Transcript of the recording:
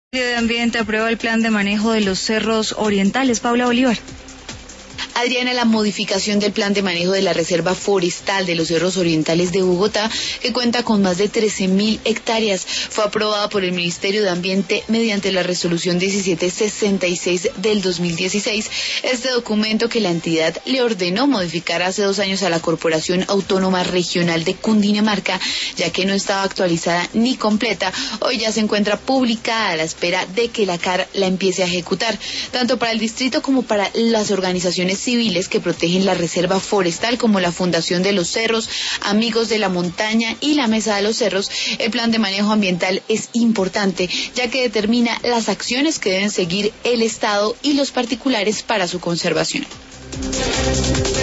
De Ambiente aprueba el plan de manejo de los cerros orientales. Paula Bolívar. Adriana, la modificación del plan de manejo de la Reserva Forestal de los Cerros Orientales de Bogotá, que cuenta con más de 13.000 hectáreas, fue aprobada por el Ministerio de Ambiente mediante la resolución 1766 del 2016. Este documento que la entidad le ordenó modificar hace 2 años a la Corporación Autónoma Regional de Cundinamarca, ya que no estaba actualizada ni completa, hoy ya se encuentra publicada a la espera de que la CAR la empiece a ejecutar, tanto para el distrito como para las organizaciones civiles que protegen la reserva forestal, como la Fundación de los Cerros, Amigos de la Montaña y la Mesa de los Cerros. El plan de manejo ambiental es importante, ya que determina las acciones que deben seguir el Estado y los particulares para su conservación.